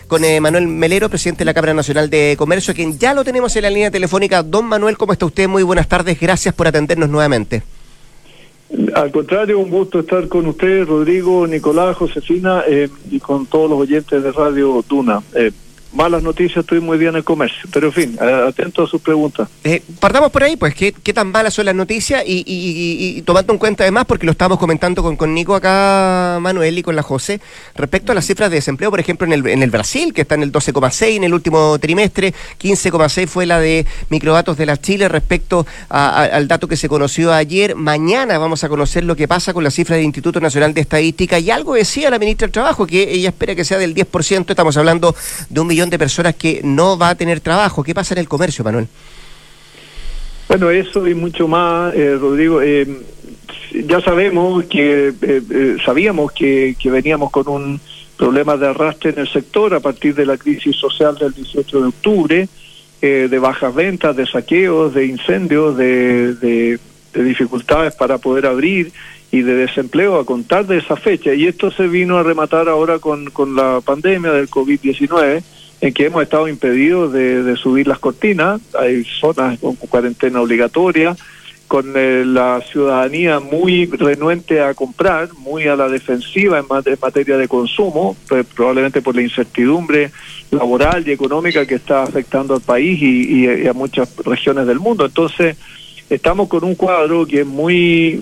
con Manuel Melero, presidente de la Cámara Nacional de Comercio, quien ya lo tenemos en la línea telefónica. Don Manuel, ¿cómo está usted? Muy buenas tardes, gracias por atendernos nuevamente. Al contrario, un gusto estar con usted, Rodrigo, Nicolás, Josefina, y con todos los oyentes de Radio Duna. Malas noticias, estoy muy bien en el comercio, pero en fin, atento a sus preguntas. Partamos por ahí, pues, ¿qué tan malas son las noticias? Y tomando en cuenta además, porque lo estábamos comentando con Nico acá, Manuel, y con la José, respecto a las cifras de desempleo, por ejemplo, en el Brasil, que está en el 12,6 en el último trimestre, 15,6 fue la de Microdatos de la Chile respecto al dato que se conoció ayer. Mañana vamos a conocer lo que pasa con la cifra del Instituto Nacional de Estadística, y algo decía la ministra del Trabajo, que ella espera que sea del 10%, estamos hablando de 1 millón de personas que no va a tener trabajo. ¿Qué pasa en el comercio, Manuel? Bueno, eso y mucho más, Rodrigo. Ya sabemos sabíamos que veníamos con un problema de arrastre en el sector a partir de la crisis social del 18 de octubre, de bajas ventas, de saqueos, de incendios, de dificultades para poder abrir y de desempleo a contar de esa fecha. Y esto se vino a rematar ahora con la pandemia del COVID-19, en que hemos estado impedidos de subir las cortinas. Hay zonas con cuarentena obligatoria, con la ciudadanía muy renuente a comprar, muy a la defensiva en materia de consumo, probablemente por la incertidumbre laboral y económica que está afectando al país y a muchas regiones del mundo. Entonces, estamos con un cuadro que es muy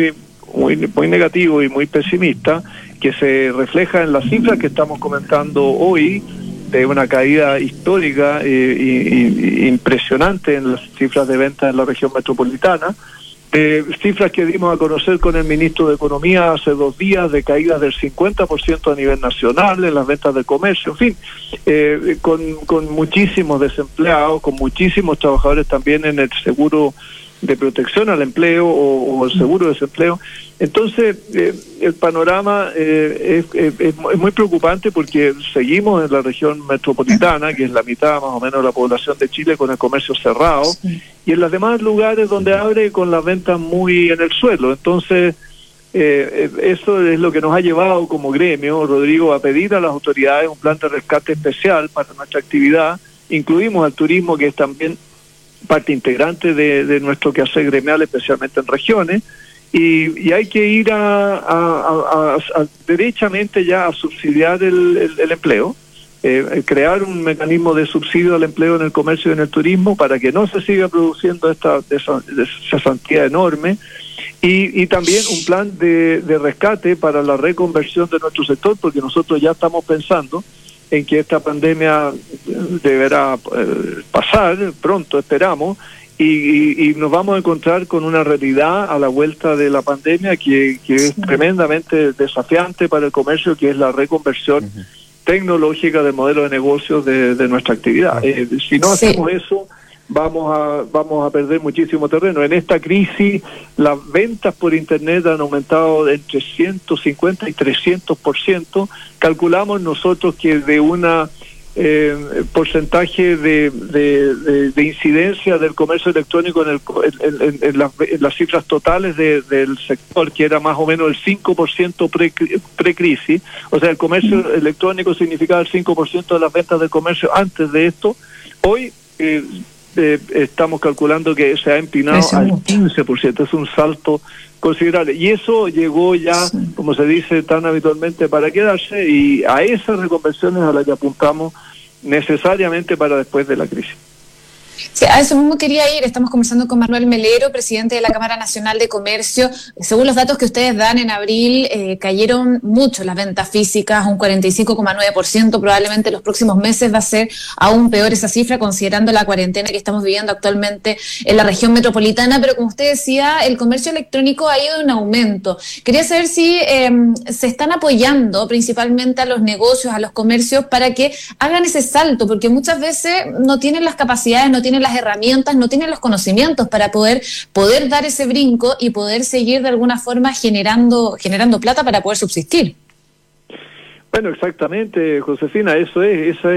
negativo y muy pesimista, que se refleja en las cifras que estamos comentando hoy, de una caída histórica impresionante en las cifras de ventas en la región metropolitana, cifras que dimos a conocer con el ministro de Economía hace 2 días, de caídas del 50% a nivel nacional en las ventas de comercio, en fin, con muchísimos desempleados, con muchísimos trabajadores también en el seguro de protección al empleo o el seguro de desempleo. Entonces, el panorama es muy preocupante, porque seguimos en la región metropolitana, que es la mitad más o menos de la población de Chile, con el comercio cerrado, sí, y en los demás lugares donde abre con las ventas muy en el suelo. Entonces, eso es lo que nos ha llevado como gremio, Rodrigo, a pedir a las autoridades un plan de rescate especial para nuestra actividad. Incluimos al turismo, que es también parte integrante de nuestro quehacer gremial, especialmente en regiones, y hay que ir derechamente ya a subsidiar el empleo, crear un mecanismo de subsidio al empleo en el comercio y en el turismo para que no se siga produciendo esa cantidad enorme, y también un plan de rescate para la reconversión de nuestro sector, porque nosotros ya estamos pensando en que esta pandemia deberá pasar pronto, esperamos, y nos vamos a encontrar con una realidad a la vuelta de la pandemia que es tremendamente desafiante para el comercio, que es la reconversión tecnológica del modelo de negocios de nuestra actividad. Si no hacemos eso, vamos a perder muchísimo terreno. En esta crisis, las ventas por Internet han aumentado entre 150 y 300%. Calculamos nosotros que de una porcentaje de incidencia del comercio electrónico en las cifras totales del sector, que era más o menos el 5% pre-crisis. O sea, el comercio electrónico significaba el 5% de las ventas del comercio antes de esto. Hoy estamos calculando que se ha empinado al 15%, es un salto considerable, y eso llegó ya, como se dice tan habitualmente, para quedarse, y a esas reconversiones a las que apuntamos necesariamente para después de la crisis. Sí, a eso mismo quería ir. Estamos conversando con Manuel Melero, presidente de la Cámara Nacional de Comercio. Según los datos que ustedes dan, en abril cayeron mucho las ventas físicas, un 45,9%. Probablemente en los próximos meses va a ser aún peor esa cifra, considerando la cuarentena que estamos viviendo actualmente en la región metropolitana. Pero como usted decía, el comercio electrónico ha ido en aumento. Quería saber si se están apoyando principalmente a los negocios, a los comercios, para que hagan ese salto, porque muchas veces no tienen las capacidades, no tienen las herramientas, no tienen los conocimientos para poder dar ese brinco y poder seguir de alguna forma generando plata para poder subsistir. Bueno, exactamente, Josefina, ese es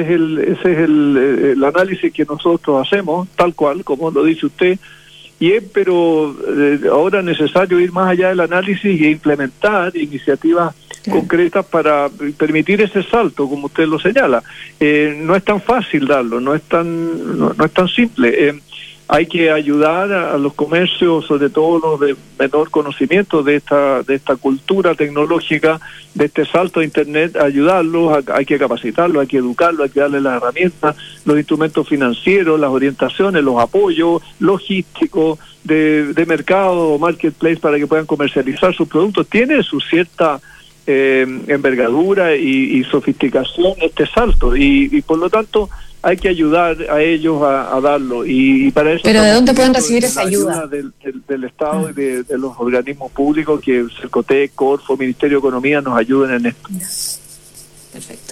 el análisis que nosotros hacemos, tal cual, como lo dice usted, pero ahora es necesario ir más allá del análisis e implementar iniciativas concretas para permitir ese salto, como usted lo señala. No es tan fácil darlo, no es tan simple. Hay que ayudar a los comercios, sobre todo los de menor conocimiento de esta cultura tecnológica, de este salto a Internet, ayudarlos, hay que capacitarlos, hay que educarlos, hay que darles las herramientas, los instrumentos financieros, las orientaciones, los apoyos logísticos de mercado o marketplace para que puedan comercializar sus productos. Tiene su cierta envergadura y sofisticación este salto y por lo tanto hay que ayudar a ellos a darlo y para eso. Pero ¿de dónde pueden recibir esa ayuda? Del Estado y de los organismos públicos, que Cercotec, Corfo, Ministerio de Economía nos ayuden en esto. Perfecto.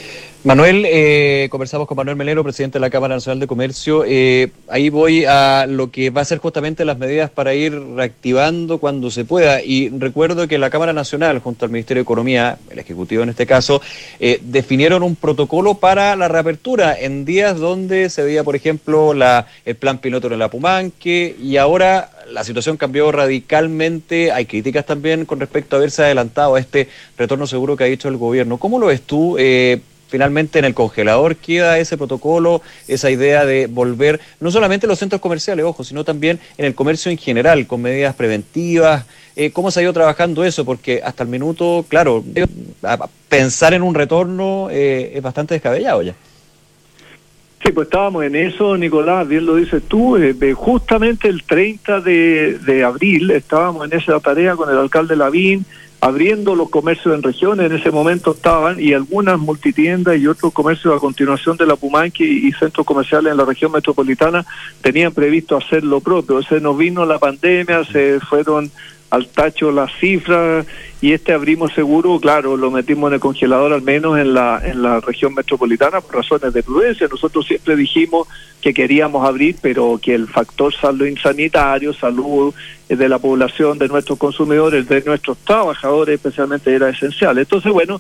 Manuel, conversamos con Manuel Melero, presidente de la Cámara Nacional de Comercio. Ahí voy a lo que va a ser justamente las medidas para ir reactivando cuando se pueda. Y recuerdo que la Cámara Nacional, junto al Ministerio de Economía, el Ejecutivo en este caso, definieron un protocolo para la reapertura en días donde se veía, por ejemplo, el plan piloto en el Apumanque, y ahora la situación cambió radicalmente. Hay críticas también con respecto a haberse adelantado a este retorno seguro que ha dicho el gobierno. ¿Cómo lo ves tú? Finalmente en el congelador queda ese protocolo, esa idea de volver, no solamente en los centros comerciales, ojo, sino también en el comercio en general, con medidas preventivas. ¿Cómo se ha ido trabajando eso? Porque hasta el minuto, claro, pensar en un retorno es bastante descabellado ya. Sí, pues estábamos en eso, Nicolás, bien lo dices tú, justamente el 30 de abril estábamos en esa tarea con el alcalde Lavín, abriendo los comercios en regiones. En ese momento estaban, y algunas multitiendas y otros comercios a continuación de la Pumanque y centros comerciales en la región metropolitana tenían previsto hacer lo propio. Se nos vino la pandemia, se fueron al tacho las cifras, y abrimos seguro, claro, lo metimos en el congelador, al menos en la región metropolitana, por razones de prudencia. Nosotros siempre dijimos que queríamos abrir, pero que el factor salud sanitario, salud de la población, de nuestros consumidores, de nuestros trabajadores especialmente, era esencial. Entonces, bueno,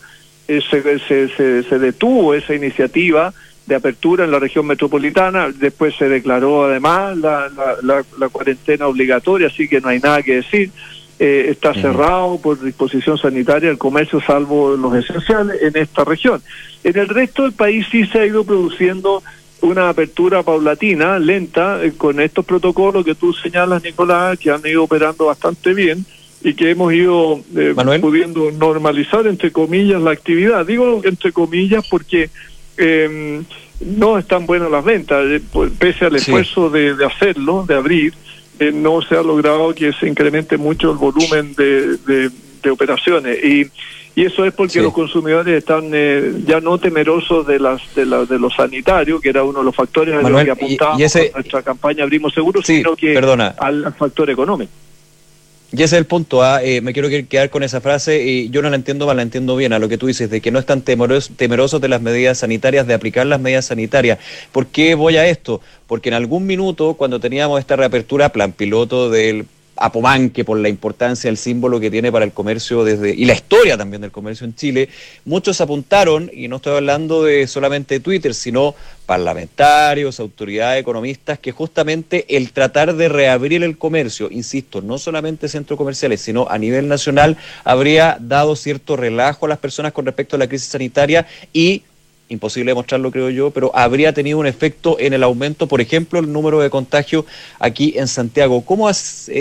se detuvo esa iniciativa de apertura en la región metropolitana. Después se declaró además la cuarentena obligatoria, así que no hay nada que decir. Está cerrado por disposición sanitaria el comercio, salvo los esenciales, en esta región. En el resto del país sí se ha ido produciendo una apertura paulatina, lenta, con estos protocolos que tú señalas, Nicolás, que han ido operando bastante bien y que hemos ido pudiendo normalizar, entre comillas, la actividad. Digo entre comillas porque no están buenas las ventas, pese al esfuerzo de hacerlo, de abrir. No se ha logrado que se incremente mucho el volumen de operaciones y eso es porque los consumidores están ya no temerosos de lo sanitario, que era uno de los factores a los que apuntábamos con nuestra campaña Abrimos Seguro, sino que al factor económico. Y ese es el punto, me quiero quedar con esa frase, y yo no la entiendo mal, la entiendo bien, a lo que tú dices, de que no están temerosos de las medidas sanitarias, de aplicar las medidas sanitarias. ¿Por qué voy a esto? Porque en algún minuto, cuando teníamos esta reapertura, plan piloto del Apumanque, por la importancia, el símbolo que tiene para el comercio y la historia también del comercio en Chile, muchos apuntaron, y no estoy hablando de solamente Twitter, sino parlamentarios, autoridades, economistas, que justamente el tratar de reabrir el comercio, insisto, no solamente centros comerciales, sino a nivel nacional, habría dado cierto relajo a las personas con respecto a la crisis sanitaria y, imposible demostrarlo creo yo, pero habría tenido un efecto en el aumento, por ejemplo, el número de contagios aquí en Santiago. ¿Cómo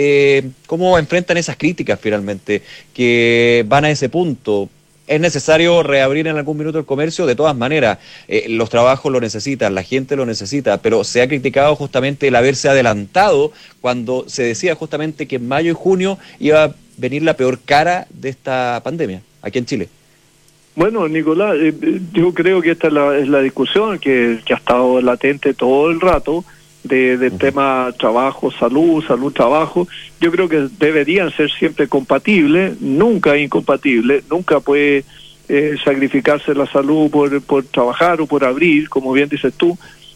enfrentan esas críticas finalmente que van a ese punto? ¿Es necesario reabrir en algún minuto el comercio? De todas maneras, los trabajos lo necesitan, la gente lo necesita, pero se ha criticado justamente el haberse adelantado cuando se decía justamente que en mayo y junio iba a venir la peor cara de esta pandemia aquí en Chile. Bueno, Nicolás, yo creo que esta es la discusión que ha estado latente todo el rato del tema trabajo, salud, trabajo. Yo creo que deberían ser siempre compatibles, nunca incompatibles, nunca puede sacrificarse la salud por trabajar o por abrir, como bien dices tú.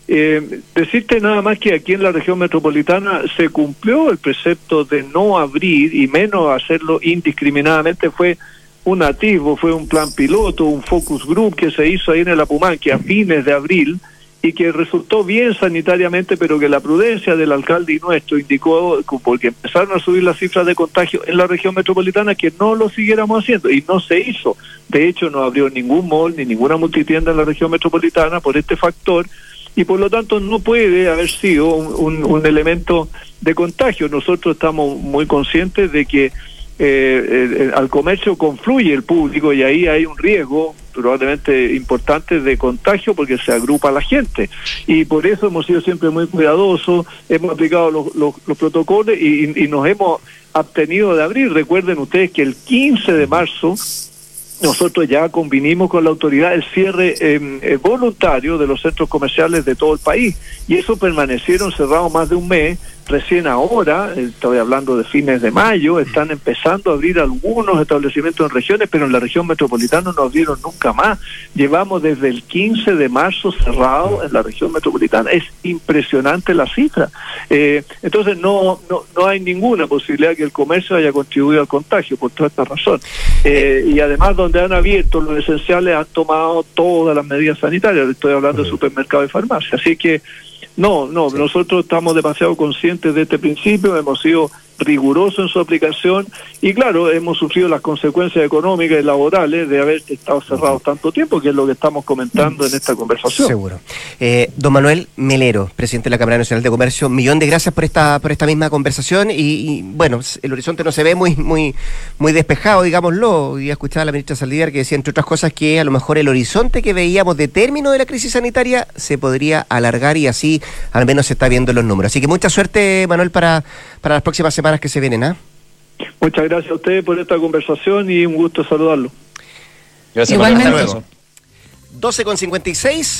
Decirte nada más que aquí en la región metropolitana se cumplió el precepto de no abrir y menos hacerlo indiscriminadamente. Fue un atisbo, fue un plan piloto, un focus group que se hizo ahí en el Apumanque a fines de abril, y que resultó bien sanitariamente, pero que la prudencia del alcalde y nuestro indicó, porque empezaron a subir las cifras de contagio en la región metropolitana, que no lo siguiéramos haciendo, y no se hizo. De hecho, no abrió ningún mall ni ninguna multitienda en la región metropolitana por este factor, y por lo tanto no puede haber sido un elemento de contagio. Nosotros estamos muy conscientes de que al comercio confluye el público y ahí hay un riesgo probablemente importante de contagio porque se agrupa la gente, y por eso hemos sido siempre muy cuidadosos, hemos aplicado los protocolos y nos hemos abstenido de abrir. Recuerden ustedes que el 15 de marzo nosotros ya convinimos con la autoridad el cierre voluntario de los centros comerciales de todo el país, y eso permanecieron cerrados más de un mes. Recién ahora, estoy hablando de fines de mayo, están empezando a abrir algunos establecimientos en regiones, pero en la región metropolitana no abrieron nunca más. Llevamos desde el 15 de marzo cerrado en la región metropolitana. Es impresionante la cifra. Entonces no hay ninguna posibilidad que el comercio haya contribuido al contagio por toda esta razón. Y además, donde han abierto los esenciales, han tomado todas las medidas sanitarias. Estoy hablando de supermercados y farmacias. Así que nosotros estamos demasiado conscientes de este principio, hemos sido rigurosos en su aplicación y claro, hemos sufrido las consecuencias económicas y laborales de haber estado cerrados tanto tiempo, que es lo que estamos comentando en esta conversación. Seguro. Don Manuel Melero, presidente de la Cámara Nacional de Comercio, millón de gracias por esta misma conversación y bueno, el horizonte no se ve muy despejado, digámoslo. Y escuchaba a la ministra Saldívar que decía, entre otras cosas, que a lo mejor el horizonte que veíamos de término de la crisis sanitaria se podría alargar y así al menos se está viendo en los números. Así que mucha suerte, Manuel, para las próximas semanas que se vienen, ¿ah? Muchas gracias a ustedes por esta conversación y un gusto saludarlo. Gracias. Igualmente. Hasta luego. 12:56.